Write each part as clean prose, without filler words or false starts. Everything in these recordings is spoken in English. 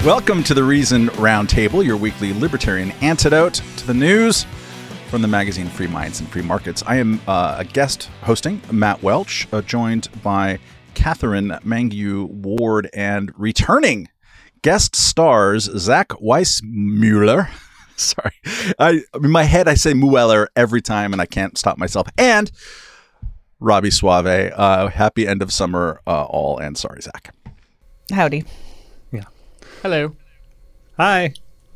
Welcome to the Reason Roundtable, your weekly libertarian antidote to the news from the magazine Free Minds and Free Markets. I am a guest hosting, Matt Welch, joined by Catherine Mangu Ward and returning guest stars Zach Weissmuller. Sorry. In my head, I say Mueller every time, and I can't stop myself. And Robbie Suave. Happy end of summer all, and sorry, Zach. Howdy. Yeah. Hello. Hi.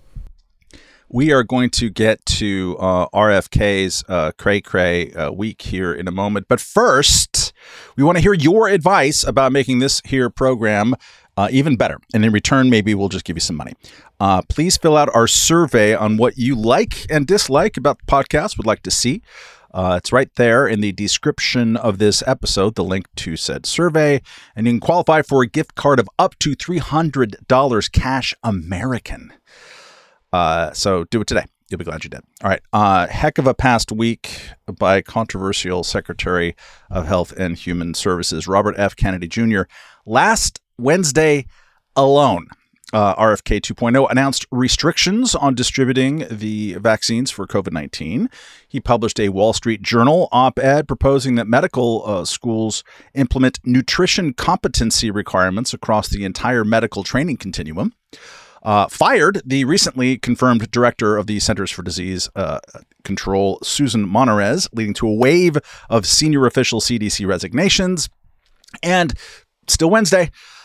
We are going to get to RFK's cray-cray week here in a moment. But first, we want to hear your advice about making this here program even better. And in return, maybe we'll just give you some money. Please fill out our survey on what you like and dislike about the podcast, would like to see. It's right there in the description of this episode, the link to said survey. And you can qualify for a gift card of up to $300 cash American. So do it today. You'll be glad you did. All right. Heck of a past week by controversial Secretary of Health and Human Services, Robert F. Kennedy Jr. Last Wednesday alone, RFK 2.0 announced restrictions on distributing the vaccines for COVID-19. He published a Wall Street Journal op-ed proposing that medical schools implement nutrition competency requirements across the entire medical training continuum. Fired the recently confirmed director of the Centers for Disease Control, Susan Monarez, leading to a wave of senior official CDC resignations. And still Wednesday,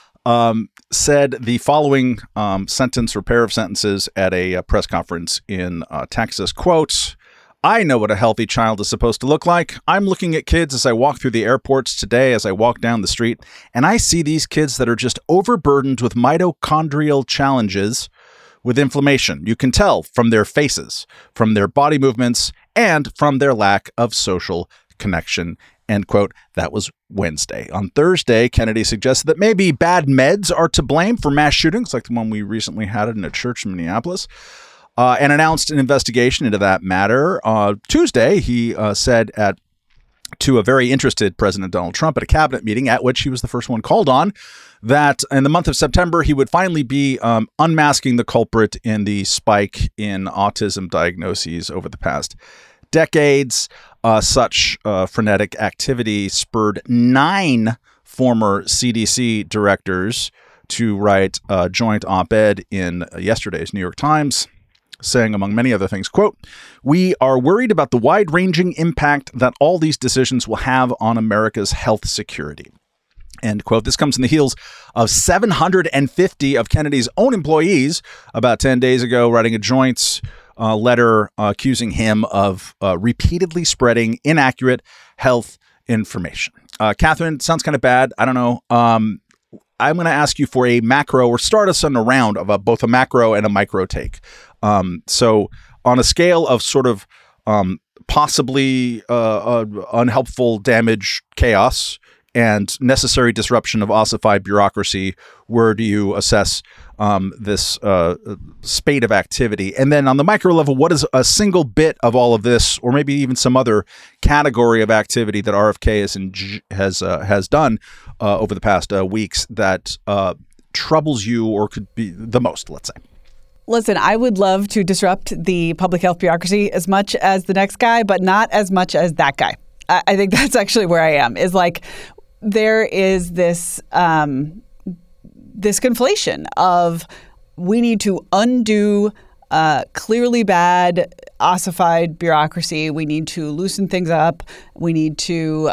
said the following sentence or pair of sentences at a press conference in Texas, quote, "I know what a healthy child is supposed to look like. I'm looking at kids as I walk through the airports today, as I walk down the street, and I see these kids that are just overburdened with mitochondrial challenges with inflammation. You can tell from their faces, from their body movements, and from their lack of social connection." End quote. That was Wednesday. On Thursday, Kennedy suggested that maybe bad meds are to blame for mass shootings, like the one we recently had in a church in Minneapolis, and announced an investigation into that matter. Tuesday, he said to a very interested President Donald Trump at a cabinet meeting, at which he was the first one called on, that in the month of September, he would finally be unmasking the culprit in the spike in autism diagnoses over the past decades. Such frenetic activity spurred 9 former CDC directors to write a joint op-ed in yesterday's New York Times, saying, among many other things, quote, "We are worried about the wide-ranging impact that all these decisions will have on America's health security." End quote. This comes in the heels of 750 of Kennedy's own employees about 10 days ago writing a joint letter accusing him of repeatedly spreading inaccurate health information. Catherine, sounds kind of bad. I don't know. I'm going to ask you for a macro, or start us on a round of both a macro and a micro take. So on a scale of sort of possibly unhelpful damage, chaos, and necessary disruption of ossified bureaucracy, where do you assess this spate of activity? And then on the micro level, what is a single bit of all of this, or maybe even some other category of activity that RFK has done over the past weeks that troubles you or could be the most, let's say? Listen, I would love to disrupt the public health bureaucracy as much as the next guy, but not as much as that guy. I think that's actually where I am, is like, there is this this conflation of we need to undo clearly bad ossified bureaucracy. We need to loosen things up. We need to,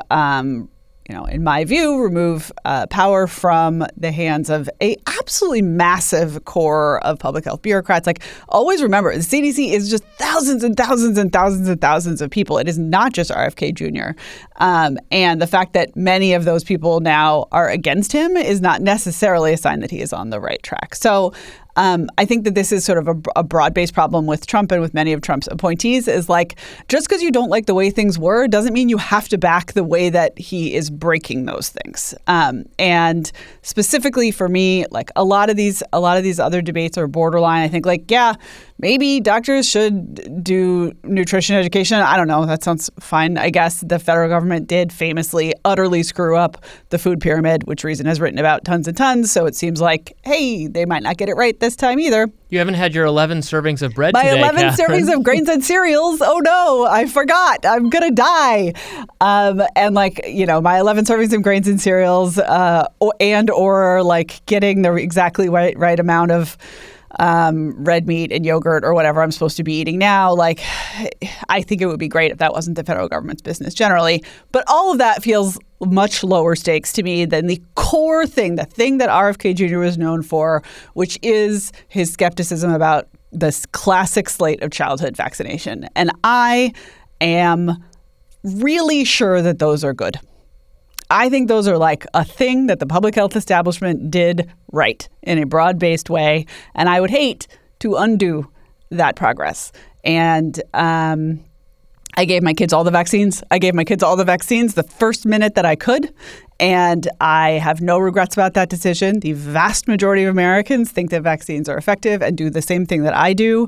in my view, remove power from the hands of a absolutely massive core of public health bureaucrats. Like, always remember, the CDC is just thousands and thousands and thousands and thousands of people. It is not just RFK Jr. And the fact that many of those people now are against him is not necessarily a sign that he is on the right track. So I think that this is sort of a broad-based problem with Trump and with many of Trump's appointees, is like, just because you don't like the way things were doesn't mean you have to back the way that he is breaking those things. And specifically for me, like a lot of these other debates are borderline. I think, like, yeah, maybe doctors should do nutrition education. I don't know. That sounds fine. I guess the federal government did famously utterly screw up the food pyramid, which Reason has written about tons and tons. So it seems like, hey, they might not get it right this time either. You haven't had your 11 servings of bread My today, 11 Catherine. servings of grains and cereals. Oh, no, I forgot. I'm going to die. And my 11 servings of grains and cereals or like getting the exactly right amount of red meat and yogurt or whatever I'm supposed to be eating now. Like, I think it would be great if that wasn't the federal government's business generally. But all of that feels much lower stakes to me than the core thing, the thing that RFK Jr. was known for, which is his skepticism about this classic slate of childhood vaccination. And I am really sure that those are good. I think those are like a thing that the public health establishment did right in a broad-based way. And I would hate to undo that progress. And I gave my kids all the vaccines. I gave my kids all the vaccines the first minute that I could. And I have no regrets about that decision. The vast majority of Americans think that vaccines are effective and do the same thing that I do.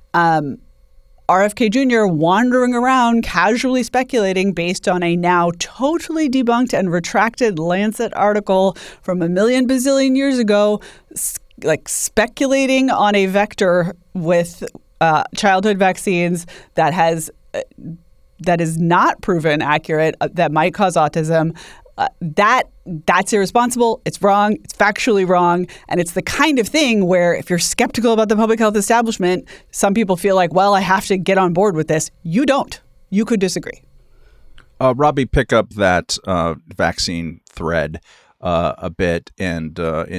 RFK Jr. wandering around casually speculating based on a now totally debunked and retracted Lancet article from a million bazillion years ago, like speculating on a vector with childhood vaccines that is not proven accurate, that might cause autism. That's irresponsible. It's wrong. It's factually wrong. And it's the kind of thing where if you're skeptical about the public health establishment, some people feel like, well, I have to get on board with this. You don't. You could disagree. Robbie, pick up that vaccine thread a bit and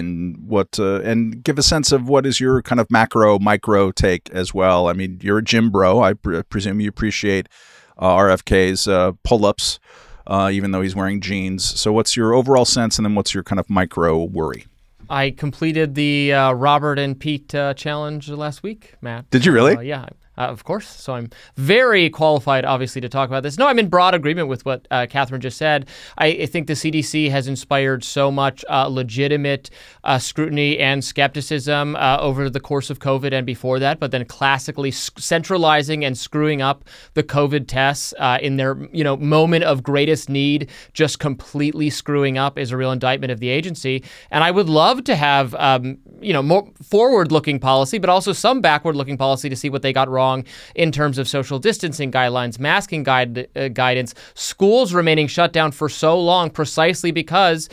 give a sense of what is your kind of macro, micro take as well. I mean, you're a gym bro. I presume you appreciate RFK's pull-ups. Even though he's wearing jeans. So what's your overall sense, and then what's your kind of micro worry? I completed the Robert and Pete challenge last week, Matt. Did you really? Yeah. Of course. So I'm very qualified, obviously, to talk about this. No, I'm in broad agreement with what Catherine just said. I think the CDC has inspired so much legitimate scrutiny and skepticism over the course of COVID and before that, but then classically centralizing and screwing up the COVID tests in their moment of greatest need, just completely screwing up is a real indictment of the agency. And I would love to have more forward-looking policy, but also some backward-looking policy to see what they got wrong in terms of social distancing guidelines, masking guidance, schools remaining shut down for so long precisely because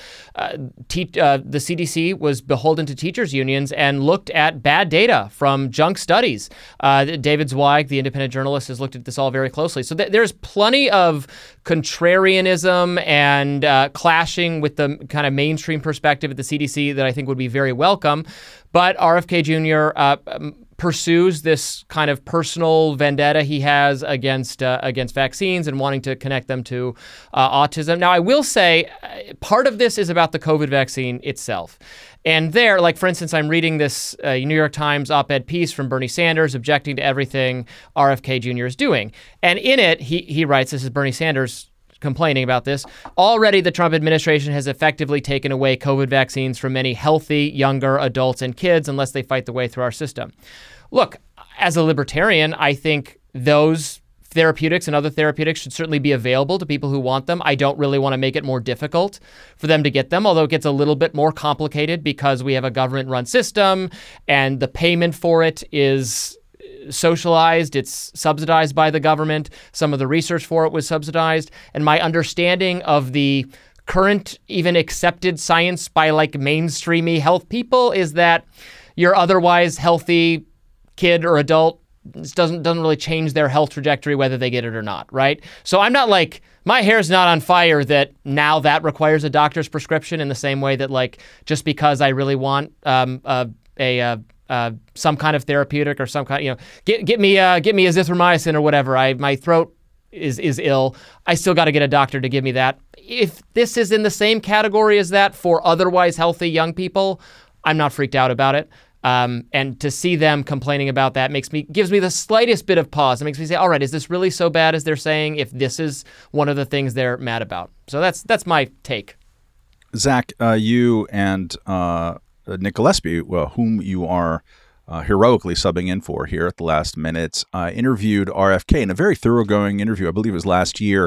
the CDC was beholden to teachers' unions and looked at bad data from junk studies. David Zweig, the independent journalist, has looked at this all very closely. So there's plenty of contrarianism and clashing with the kind of mainstream perspective at the CDC that I think would be very welcome. But RFK Jr. Pursues this kind of personal vendetta he has against vaccines and wanting to connect them to autism. Now, I will say part of this is about the COVID vaccine itself. And there, like, for instance, I'm reading this New York Times op-ed piece from Bernie Sanders objecting to everything RFK Jr. is doing. And in it, he writes, this is Bernie Sanders complaining about this. Already, the Trump administration has effectively taken away COVID vaccines from many healthy, younger adults and kids unless they fight the way through our system. Look, as a libertarian, I think those therapeutics and other therapeutics should certainly be available to people who want them. I don't really want to make it more difficult for them to get them, although it gets a little bit more complicated because we have a government-run system and the payment for it is socialized. It's subsidized by the government. Some of the research for it was subsidized. And my understanding of the current, even accepted science by like mainstreamy health people is that your otherwise healthy kid or adult doesn't really change their health trajectory whether they get it or not, right? So I'm not like, my hair's not on fire that now that requires a doctor's prescription in the same way that like just because I really want some kind of therapeutic or some kind, get me azithromycin or whatever. My throat is ill. I still got to get a doctor to give me that. If this is in the same category as that for otherwise healthy young people, I'm not freaked out about it. And to see them complaining about that gives me the slightest bit of pause. It makes me say, all right, is this really so bad as they're saying if this is one of the things they're mad about? So that's my take. Zach, you and Nick Gillespie, whom you are heroically subbing in for here at the last minute, interviewed RFK in a very thoroughgoing interview. I believe it was last year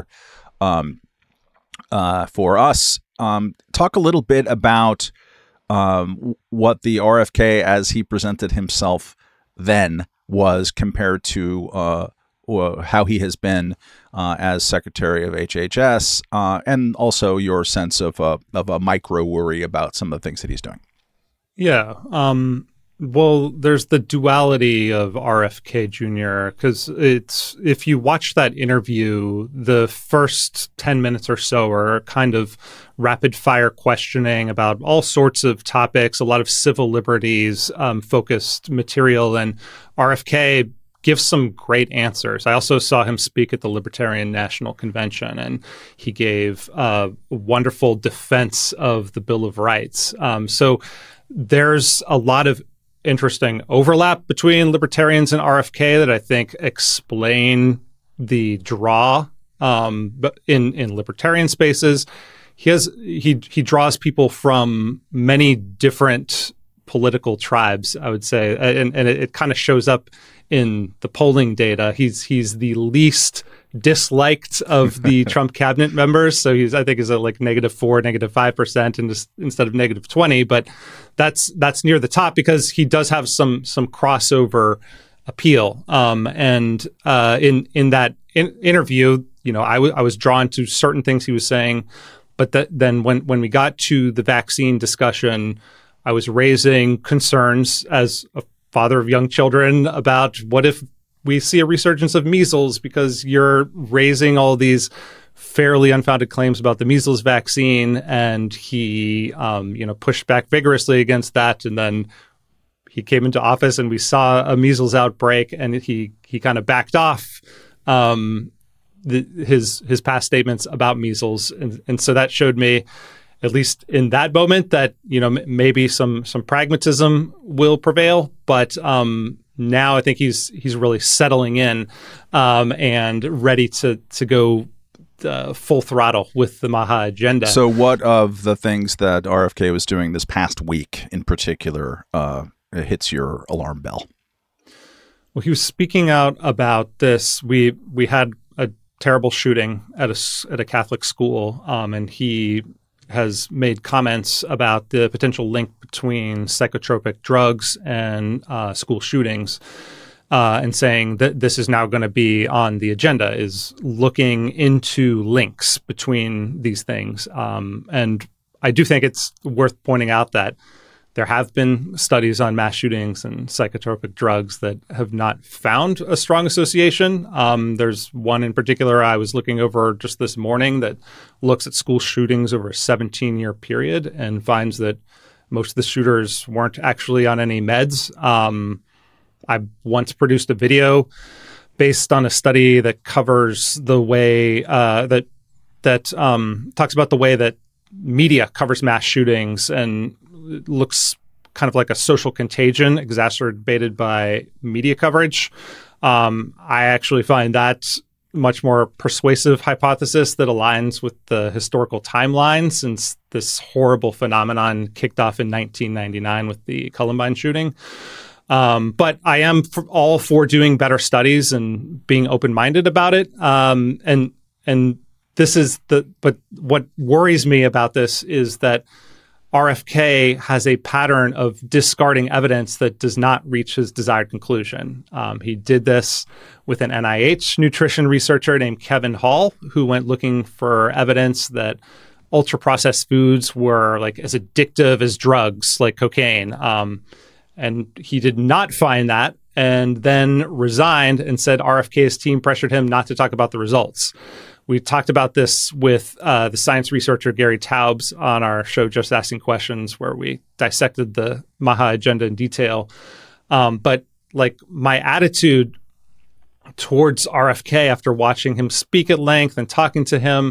for us. Talk a little bit about what the RFK as he presented himself then was compared to how he has been as Secretary of HHS, and also your sense of a micro worry about some of the things that he's doing. Yeah. Well, there's the duality of RFK Jr. because if you watch that interview, the first 10 minutes or so are kind of rapid fire questioning about all sorts of topics, a lot of civil liberties focused material, and RFK gives some great answers. I also saw him speak at the Libertarian National Convention, and he gave a wonderful defense of the Bill of Rights. So there's a lot of interesting overlap between libertarians and RFK that I think explain the draw but in libertarian spaces. He draws people from many different political tribes, I would say, and it kind of shows up in the polling data. He's the least disliked of the Trump cabinet members, so I think is at like -4%, -5%, and instead of -20%. But that's near the top because he does have some crossover appeal. And in that interview, I was drawn to certain things he was saying, but then when we got to the vaccine discussion, I was raising concerns as a father of young children about what if we see a resurgence of measles because you're raising all these fairly unfounded claims about the measles vaccine. And he, pushed back vigorously against that. And then he came into office and we saw a measles outbreak, and he kind of backed off his past statements about measles. And so that showed me, at least in that moment, that maybe some pragmatism will prevail. But now I think he's really settling in and ready to go full throttle with the Maha agenda. So, what of the things that RFK was doing this past week, in particular, hits your alarm bell? Well, he was speaking out about this. We had a terrible shooting at a Catholic school, and he has made comments about the potential link between psychotropic drugs and school shootings, and saying that this is now going to be on the agenda, is looking into links between these things. And I do think it's worth pointing out that there have been studies on mass shootings and psychotropic drugs that have not found a strong association. There's one in particular I was looking over just this morning that looks at school shootings over a 17-year period and finds that most of the shooters weren't actually on any meds. I once produced a video based on a study that covers the way that talks about the way that media covers mass shootings, and it looks kind of like a social contagion exacerbated by media coverage. I actually find that much more persuasive hypothesis that aligns with the historical timeline, since this horrible phenomenon kicked off in 1999 with the Columbine shooting. But I am all for doing better studies and being open-minded about it. And this is but what worries me about this is that RFK has a pattern of discarding evidence that does not reach his desired conclusion. He did this with an NIH nutrition researcher named Kevin Hall, who went looking for evidence that ultra-processed foods were like as addictive as drugs like cocaine. And he did not find that, and then resigned and said RFK's team pressured him not to talk about the results. We talked about this with the science researcher Gary Taubes on our show, Just Asking Questions, where we dissected the Maha agenda in detail. But like my attitude towards RFK after watching him speak at length and talking to him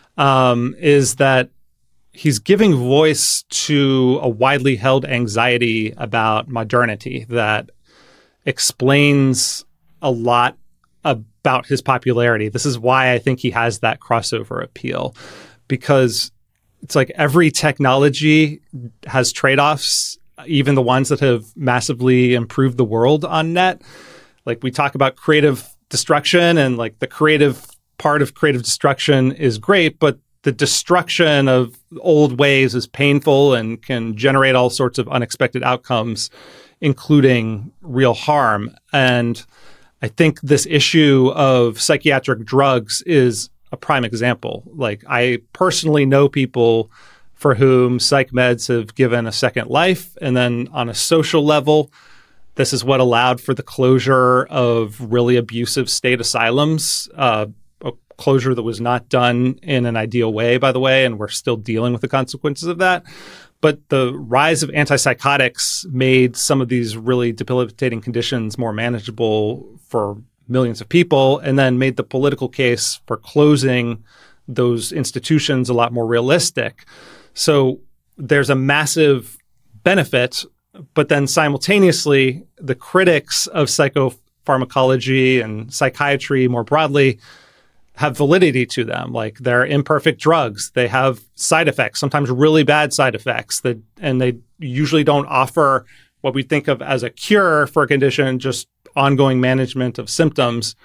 is that he's giving voice to a widely held anxiety about modernity that explains a lot about his popularity. This is why I think he has that crossover appeal, because it's like every technology has trade-offs, even the ones that have massively improved the world on net. Like we talk about creative destruction, and like the creative part of creative destruction is great, but the destruction of old ways is painful and can generate all sorts of unexpected outcomes, including real harm. And I think this issue of psychiatric drugs is a prime example. Like I personally know people for whom psych meds have given a second life. And then on a social level, this is what allowed for the closure of really abusive state asylums, a closure that was not done in an ideal way, by the way, and we're still dealing with the consequences of that. But the rise of antipsychotics made some of these really debilitating conditions more manageable for millions of people, and then made the political case for closing those institutions a lot more realistic. So there's a massive benefit, but then simultaneously, the critics of psychopharmacology and psychiatry more broadly have validity to them. Like they're imperfect drugs. They have side effects, sometimes really bad side effects, and they usually don't offer what we think of as a cure for a condition, just ongoing management of symptoms.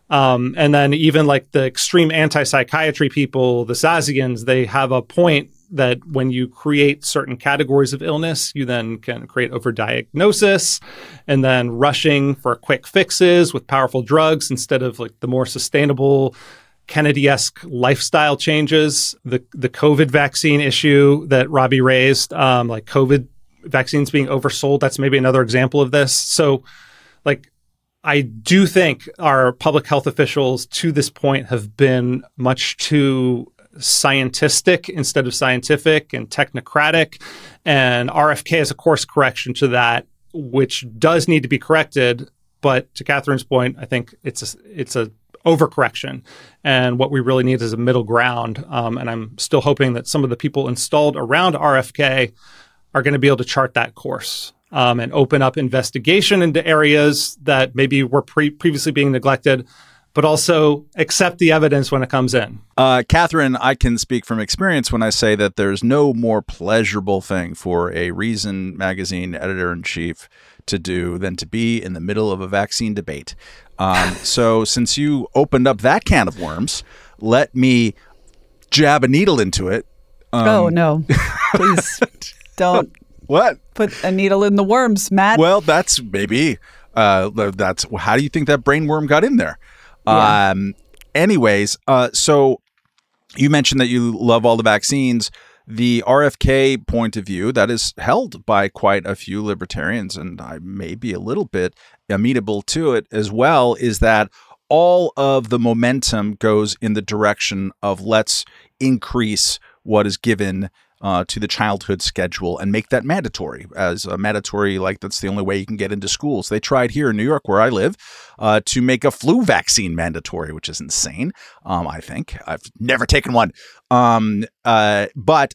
And then even like the extreme anti-psychiatry people, the Sazians, they have a point that when you create certain categories of illness, you then can create overdiagnosis and then rushing for quick fixes with powerful drugs instead of like the more sustainable Kennedy-esque lifestyle changes. The COVID vaccine issue that Robbie raised, like COVID vaccines being oversold, that's maybe another example of this. So like I do think our public health officials to this point have been much too scientistic instead of scientific and technocratic. And RFK is a course correction to that, which does need to be corrected. But to Catherine's point, I think it's a overcorrection. And what we really need is a middle ground. And I'm still hoping that some of the people installed around RFK are going to be able to chart that course. And open up investigation into areas that maybe were previously being neglected, but also accept the evidence when it comes in. Catherine, I can speak from experience when I say that there's no more pleasurable thing for a Reason magazine editor-in-chief to do than to be in the middle of a vaccine debate. So since you opened up that can of worms, let me jab a needle into it. Oh, no. Please don't. What? Put a needle in the worms, Matt. Well, that's maybe, that's, how do you think that brain worm got in there? Yeah. Anyways, so you mentioned that you love all the vaccines. The RFK point of view that is held by quite a few libertarians, and I may be a little bit amenable to it as well, is that all of the momentum goes in the direction of let's increase what is given to the childhood schedule and make that mandatory as a mandatory, like that's the only way you can get into schools. They tried here in New York, where I live, to make a flu vaccine mandatory, which is insane. I think I've never taken one. But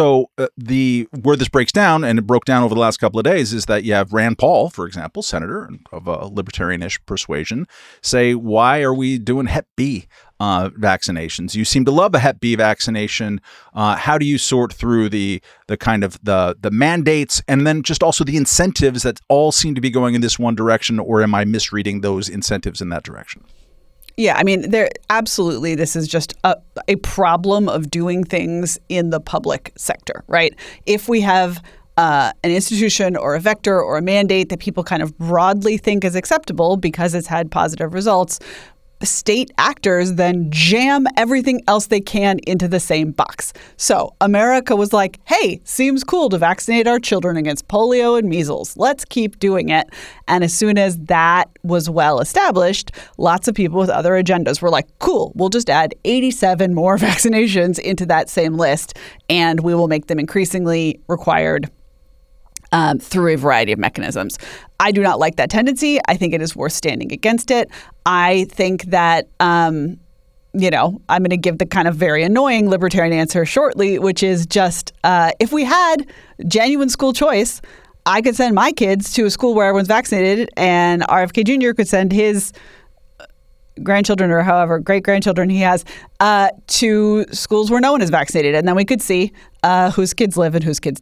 where this breaks down, and it broke down over the last couple of days, is that you have Rand Paul, for example, senator of a libertarianish persuasion, say, why are we doing Hep B vaccinations? You seem to love a Hep B vaccination. How do you sort through the kind of the mandates and then just also the incentives that all seem to be going in this one direction, or am I misreading those incentives in that direction? Yeah, I mean, absolutely, this is just a problem of doing things in the public sector, right? If we have an institution or a vector or a mandate that people kind of broadly think is acceptable because it's had positive results, state actors then jam everything else they can into the same box. So America was like, hey, seems cool to vaccinate our children against polio and measles. Let's keep doing it. And as soon as that was well established, lots of people with other agendas were like, cool, we'll just add 87 more vaccinations into that same list, and we will make them increasingly required through a variety of mechanisms. I do not like that tendency. I think it is worth standing against it. I think that, I'm going to give the kind of very annoying libertarian answer shortly, which is just if we had genuine school choice, I could send my kids to a school where everyone's vaccinated, and RFK Jr. could send his grandchildren or however great-grandchildren he has to schools where no one is vaccinated. And then we could see whose kids live and whose kids die.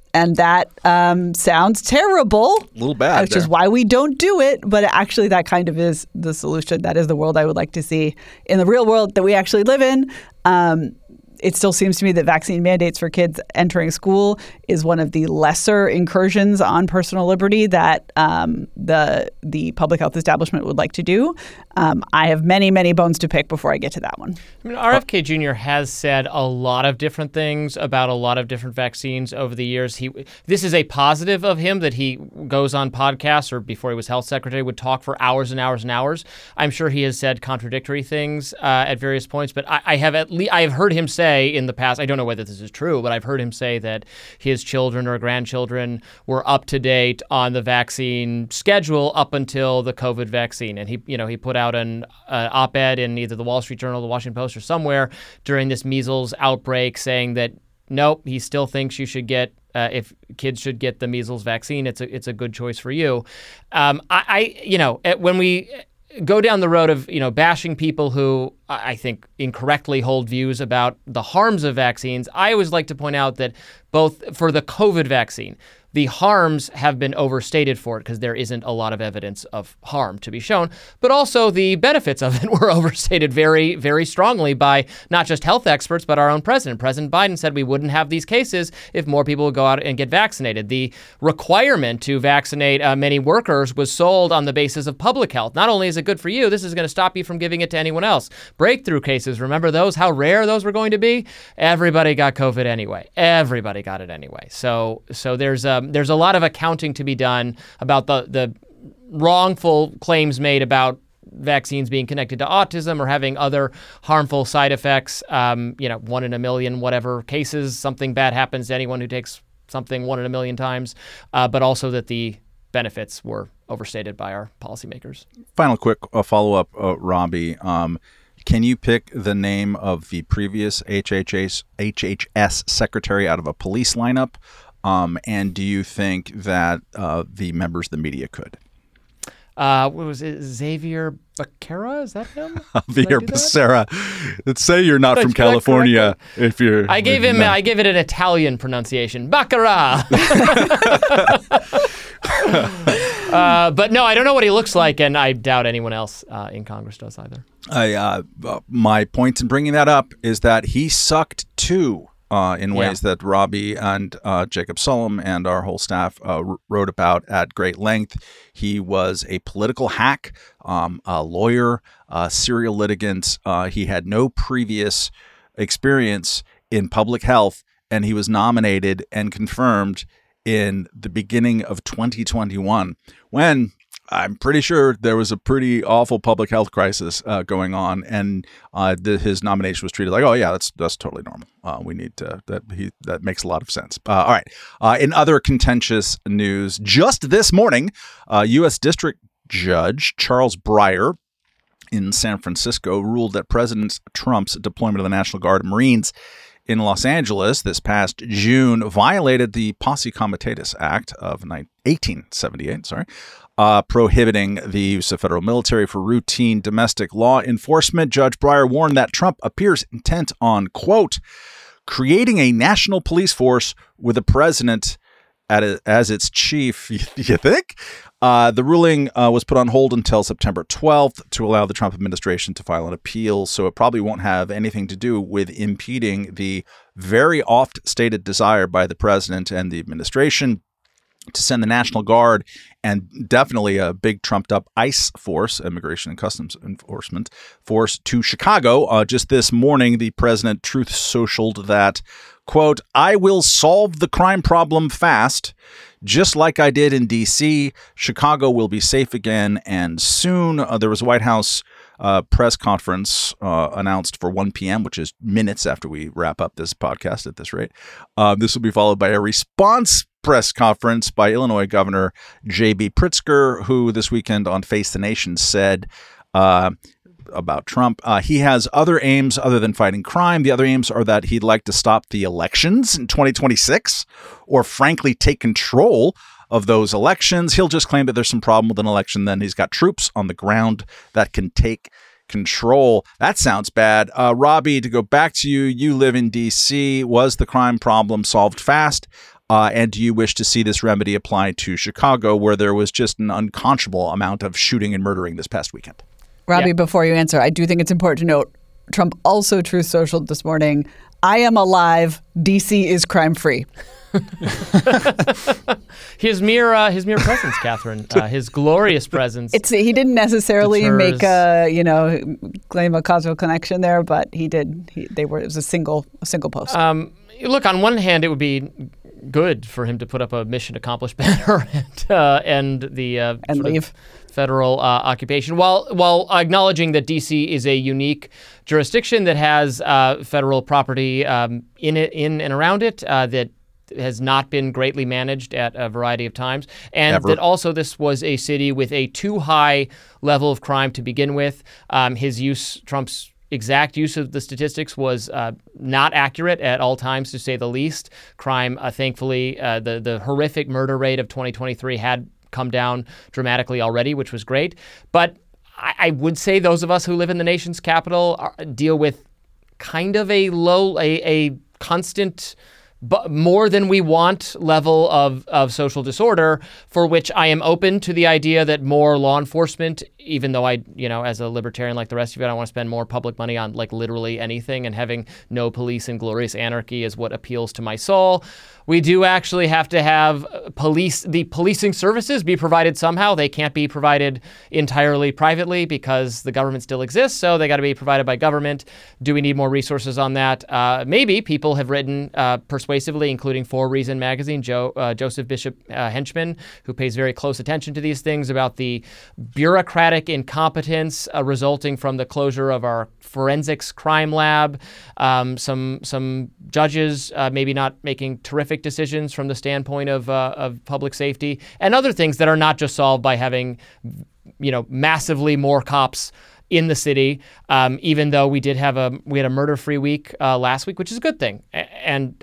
And that sounds terrible. A little bad. Which is why we don't do it. But actually, that kind of is the solution. That is the world I would like to see in the real world that we actually live in. It still seems to me that vaccine mandates for kids entering school is one of the lesser incursions on personal liberty that the public health establishment would like to do. I have many, many bones to pick before I get to that one. I mean, RFK Jr. has said a lot of different things about a lot of different vaccines over the years. This is a positive of him that he goes on podcasts, or before he was health secretary, would talk for hours and hours and hours. I'm sure he has said contradictory things at various points, but I have heard him say in the past, I don't know whether this is true, but I've heard him say that his children or grandchildren were up to date on the vaccine schedule up until the COVID vaccine. And he put out an op-ed in either the Wall Street Journal, the Washington Post, or somewhere during this measles outbreak saying that, nope, he still thinks you should get if kids should get the measles vaccine, it's a good choice for you. When we go down the road of bashing people who I think incorrectly hold views about the harms of vaccines, I always like to point out that both for the COVID vaccine, the harms have been overstated for it because there isn't a lot of evidence of harm to be shown, but also the benefits of it were overstated very, very strongly by not just health experts, but our own president. President Biden said we wouldn't have these cases if more people would go out and get vaccinated. The requirement to vaccinate many workers was sold on the basis of public health. Not only is it good for you, this is going to stop you from giving it to anyone else. Breakthrough cases, remember those? How rare those were going to be? Everybody got COVID anyway. Everybody got it anyway. So there's a lot of accounting to be done about the wrongful claims made about vaccines being connected to autism or having other harmful side effects. 1 in a million, whatever cases, something bad happens to anyone who takes something 1 in a million times, but also that the benefits were overstated by our policymakers. Final quick follow-up, Robbie. Can you pick the name of the previous HHS secretary out of a police lineup? And do you think that the members of the media could? What was it? Xavier Becerra? Is that him? Xavier Becerra. Let's say you're not from California. If you're, I gave it an Italian pronunciation. Baccarat. But no, I don't know what he looks like, and I doubt anyone else in Congress does either. My point in bringing that up is that he sucked too. In ways that Robbie and Jacob Sullum and our whole staff wrote about at great length. He was a political hack, a lawyer, a serial litigant. He had no previous experience in public health, and he was nominated and confirmed in the beginning of 2021 when I'm pretty sure there was a pretty awful public health crisis going on, and his nomination was treated like, oh yeah, that's totally normal. We need to that makes a lot of sense. All right. In other contentious news, just this morning, U.S. District Judge Charles Breyer in San Francisco ruled that President Trump's deployment of the National Guard and Marines in Los Angeles this past June violated the Posse Comitatus Act of 1878. Prohibiting the use of federal military for routine domestic law enforcement. Judge Breyer warned that Trump appears intent on, quote, creating a national police force with the president as its chief. You think? The ruling was put on hold until September 12th to allow the Trump administration to file an appeal, so it probably won't have anything to do with impeding the very oft-stated desire by the president and the administration to send the National Guard and definitely a big trumped-up ICE force, Immigration and Customs Enforcement force, to Chicago. Just this morning, the president truth socialed that, quote, I will solve the crime problem fast, just like I did in D.C. Chicago will be safe again, and soon. There was a White House press conference announced for 1 p.m., which is minutes after we wrap up this podcast at this rate. This will be followed by a response press conference by Illinois Governor J.B. Pritzker, who this weekend on Face the Nation said about Trump, he has other aims other than fighting crime. The other aims are that he'd like to stop the elections in 2026 or frankly take control of those elections. He'll just claim that there's some problem with an election. Then he's got troops on the ground that can take control. That sounds bad. Robbie, to go back to you, you live in D.C. Was the crime problem solved fast? And do you wish to see this remedy applied to Chicago, where there was just an unconscionable amount of shooting and murdering this past weekend? Robbie, before you answer, I do think it's important to note Trump also Truth Social this morning. I am alive. DC is crime free. His mere presence, Catherine, his glorious presence. He didn't necessarily make claim a causal connection there, but he did. It was a single post. Look, on one hand, it would be good for him to put up a mission accomplished banner and leave federal occupation, while acknowledging that DC is a unique jurisdiction that has federal property in and around it that has not been greatly managed at a variety of times, and that also this was a city with a too high level of crime to begin with. Trump's exact use of the statistics was not accurate at all times, to say the least. Crime, thankfully, the horrific murder rate of 2023 had come down dramatically already, which was great. But I would say those of us who live in the nation's capital deal with kind of a constant, but more than we want level of social disorder, for which I am open to the idea that more law enforcement, even though I, as a libertarian like the rest of you, I don't want to spend more public money on like literally anything, and having no police and glorious anarchy is what appeals to my soul. We do actually have to have the policing services be provided somehow. They can't be provided entirely privately because the government still exists, so they got to be provided by government. Do we need more resources on that? Maybe. People have written persuasively, including For Reason magazine, Joseph Bishop Henchman, who pays very close attention to these things, about the bureaucratic incompetence resulting from the closure of our forensics crime lab. Some judges maybe not making terrific decisions from the standpoint of public safety, and other things that are not just solved by having massively more cops in the city. Even though we had a murder-free week last week, which is a good thing. And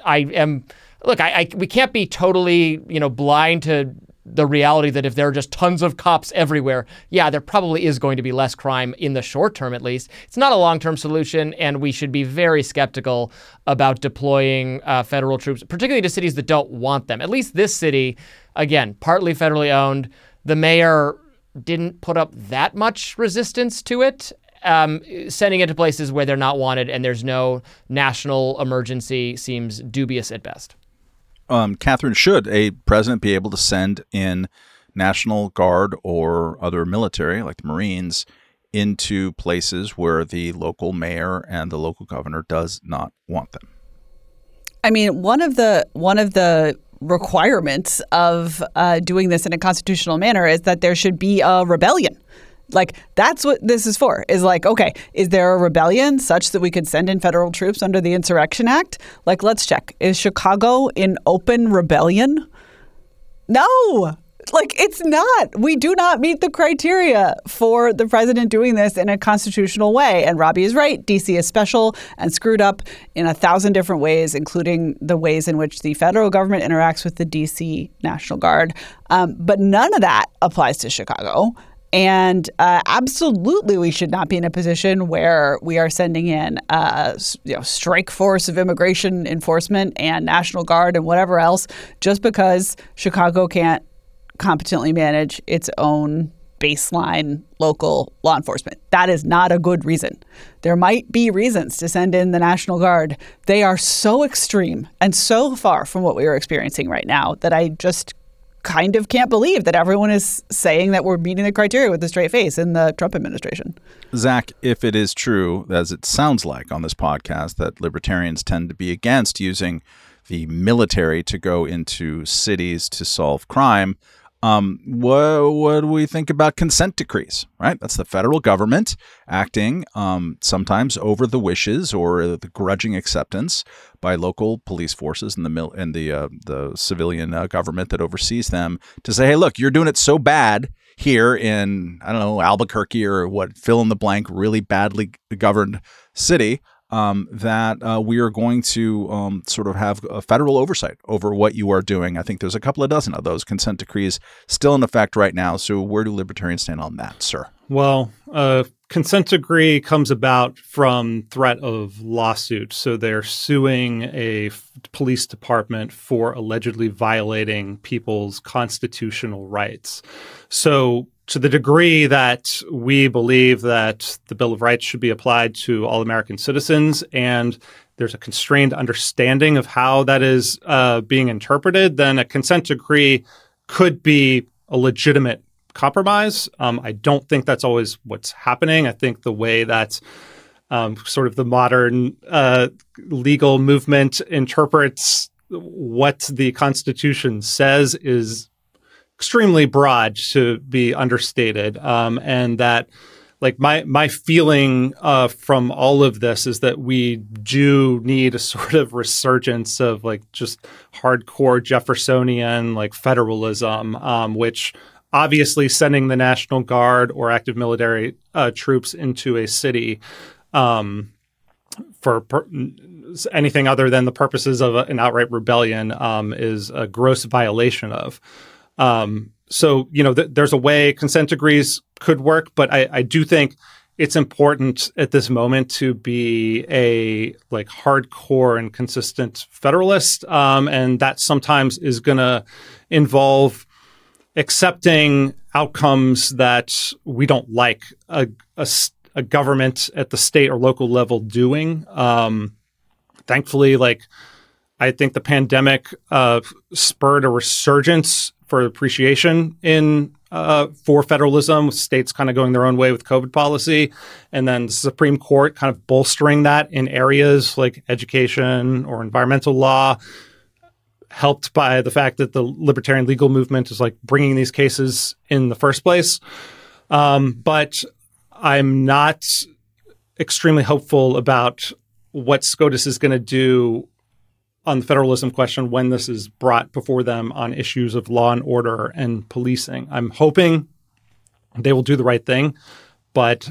we can't be totally blind to the reality that if there are just tons of cops everywhere, there probably is going to be less crime in the short term, at least. It's not a long-term solution, and we should be very skeptical about deploying federal troops, particularly to cities that don't want them. At least this city, again, partly federally owned. The mayor didn't put up that much resistance to it, sending it to places where they're not wanted and there's no national emergency seems dubious at best. Catherine, should a president be able to send in National Guard or other military, like the Marines, into places where the local mayor and the local governor does not want them? I mean, one of the requirements of doing this in a constitutional manner is that there should be a rebellion. Like, that's what this is for, is like, okay, is there a rebellion such that we could send in federal troops under the Insurrection Act? Like, let's check. Is Chicago in open rebellion? No. Like, it's not. We do not meet the criteria for the president doing this in a constitutional way. And Robbie is right. D.C. is special and screwed up in 1,000 different ways, including the ways in which the federal government interacts with the D.C. National Guard. But none of that applies to Chicago. And absolutely, we should not be in a position where we are sending in strike force of immigration enforcement and National Guard and whatever else just because Chicago can't competently manage its own baseline local law enforcement. That is not a good reason. There might be reasons to send in the National Guard. They are so extreme and so far from what we are experiencing right now that I just kind of can't believe that everyone is saying that we're meeting the criteria with a straight face in the Trump administration. Zach, if it is true, as it sounds like on this podcast, that libertarians tend to be against using the military to go into cities to solve crime, what do we think about consent decrees, right? That's the federal government acting sometimes over the wishes or the grudging acceptance by local police forces and the civilian government that oversees them to say, hey, look, you're doing it so bad here in, I don't know, Albuquerque or fill in the blank, really badly governed city, that we are going to sort of have a federal oversight over what you are doing. I think there's a couple of dozen of those consent decrees still in effect right now. So where do libertarians stand on that, sir? Well, consent decree comes about from threat of lawsuit. So they're suing a police department for allegedly violating people's constitutional rights. So to the degree that we believe that the Bill of Rights should be applied to all American citizens, and there's a constrained understanding of how that is being interpreted, then a consent decree could be a legitimate compromise. I don't think that's always what's happening. I think the way that sort of the modern legal movement interprets what the Constitution says is extremely broad to be understated, and that like my feeling from all of this is that we do need a sort of resurgence of like just hardcore Jeffersonian like federalism, which obviously sending the National Guard or active military troops into a city for anything other than the purposes of an outright rebellion is a gross violation of. So, there's a way consent decrees could work, but I do think it's important at this moment to be a like hardcore and consistent federalist. And that sometimes is going to involve accepting outcomes that we don't like a government at the state or local level doing. Thankfully, I think the pandemic spurred a resurgence for appreciation for federalism, with states kind of going their own way with COVID policy, and then the Supreme Court kind of bolstering that in areas like education or environmental law, helped by the fact that the libertarian legal movement is like bringing these cases in the first place. But I'm not extremely hopeful about what SCOTUS is going to do on the federalism question when this is brought before them on issues of law and order and policing. I'm hoping they will do the right thing, but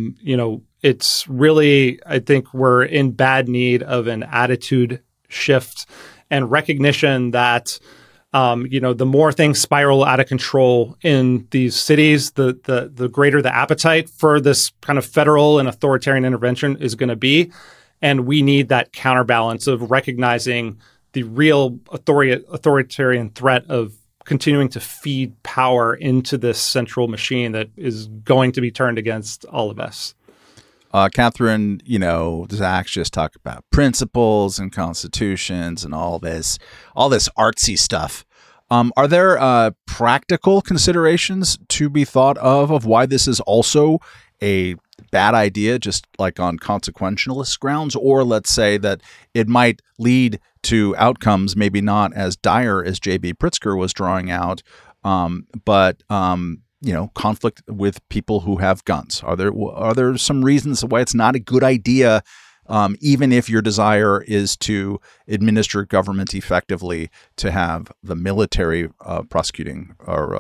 it's really, I think we're in bad need of an attitude shift and recognition that the more things spiral out of control in these cities, the greater the appetite for this kind of federal and authoritarian intervention is going to be. And we need that counterbalance of recognizing the real authoritarian threat of continuing to feed power into this central machine that is going to be turned against all of us. Catherine, Zach just talked about principles and constitutions and all this artsy stuff. Are there practical considerations to be thought of why this is also a bad idea, just like on consequentialist grounds, or let's say that it might lead to outcomes maybe not as dire as J.B. Pritzker was drawing out, but conflict with people who have guns? Are there some reasons why it's not a good idea, even if your desire is to administer government effectively, to have the military prosecuting or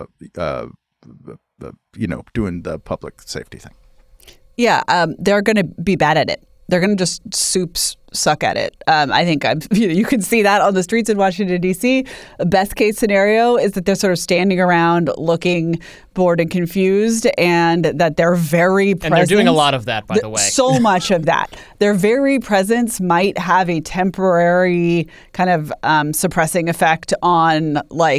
doing the public safety thing? Yeah, they're going to be bad at it. They're going to just suck at it. I think you can see that on the streets in Washington, D.C. Best case scenario is that they're sort of standing around looking bored and confused, and that their very presence... And they're doing a lot of that, by the way. So much of that. Their very presence might have a temporary kind of suppressing effect on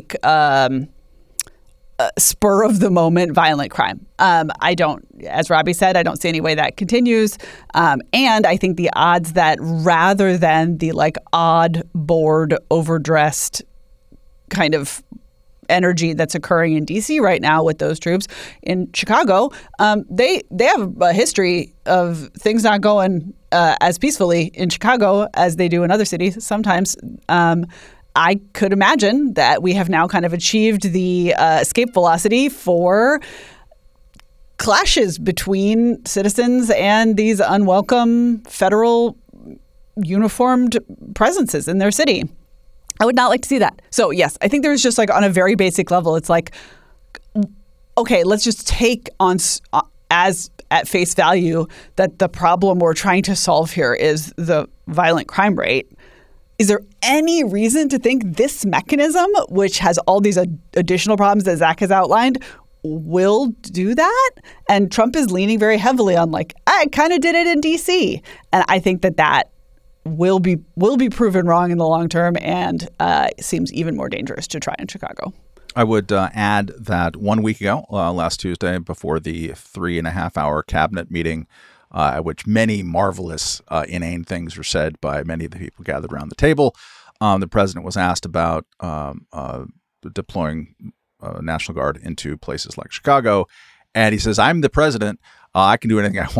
spur of the moment violent crime. As Robbie said, I don't see any way that continues. And I think the odds that rather than the odd, bored, overdressed kind of energy that's occurring in DC right now with those troops in Chicago, they have a history of things not going as peacefully in Chicago as they do in other cities sometimes. I could imagine that we have now kind of achieved the escape velocity for clashes between citizens and these unwelcome federal uniformed presences in their city. I would not like to see that. So yes, I think there's just on a very basic level, it's okay, let's just take on as at face value that the problem we're trying to solve here is the violent crime rate. Is there any reason to think this mechanism, which has all these additional problems that Zach has outlined, will do that. And Trump is leaning very heavily on like, I kind of did it in D.C. And I think that will be proven wrong in the long term and seems even more dangerous to try in Chicago. I would add that 1 week ago, last Tuesday, before the 3.5-hour cabinet meeting, at which many marvelous, inane things were said by many of the people gathered around the table, the president was asked about deploying National Guard into places like Chicago, and he says, "I'm the president. I can do anything I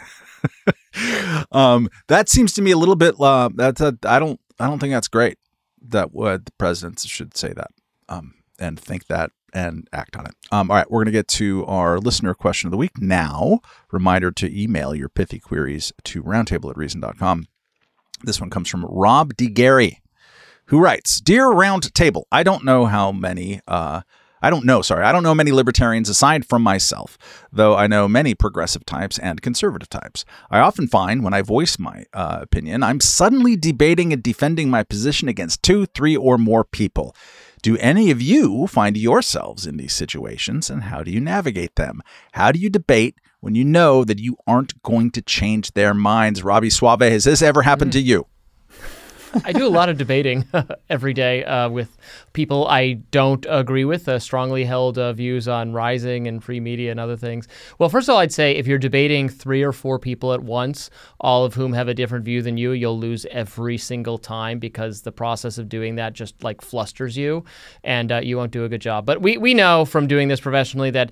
want." That seems to me a little bit. I don't think that's great. That the president should say that. And think that and act on it. All right, we're going to get to our listener question of the week now. Reminder to email your pithy queries to roundtable@reason.com. This one comes from Rob D. Gary, who writes, "Dear Roundtable, I don't know many libertarians aside from myself, though I know many progressive types and conservative types. I often find when I voice my opinion, I'm suddenly debating and defending my position against 2, 3, or more people. Do any of you find yourselves in these situations, and how do you navigate them? How do you debate when you know that you aren't going to change their minds?" Robbie Suave, has this ever happened to you? I do a lot of debating every day with people I don't agree with, strongly held views on Rising and free media and other things. Well, first of all, I'd say if you're debating 3 or 4 people at once, all of whom have a different view than you, you'll lose every single time because the process of doing that just like flusters you and you won't do a good job. But we know from doing this professionally that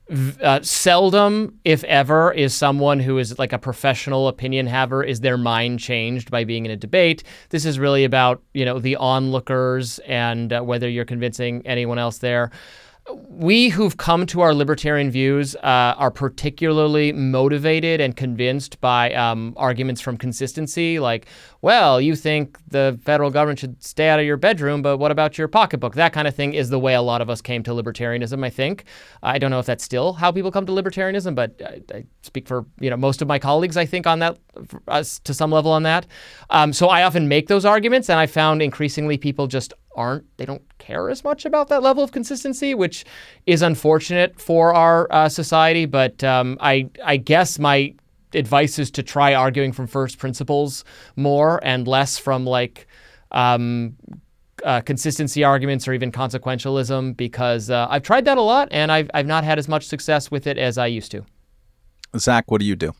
seldom, if ever, is someone who is like a professional opinion haver, is their mind changed by being in a debate. This is really about, the onlookers and whether you're convincing anyone else there. We who've come to our libertarian views are particularly motivated and convinced by arguments from consistency, like, well, you think the federal government should stay out of your bedroom, but what about your pocketbook? That kind of thing is the way a lot of us came to libertarianism, I think. I don't know if that's still how people come to libertarianism, but I speak for most of my colleagues, I think, on that, to some level on that. So I often make those arguments, and I found increasingly people just they don't care as much about that level of consistency, which is unfortunate for our society. But I guess my advice is to try arguing from first principles more and less from consistency arguments or even consequentialism, because I've tried that a lot and I've not had as much success with it as I used to. Zach, what do you do?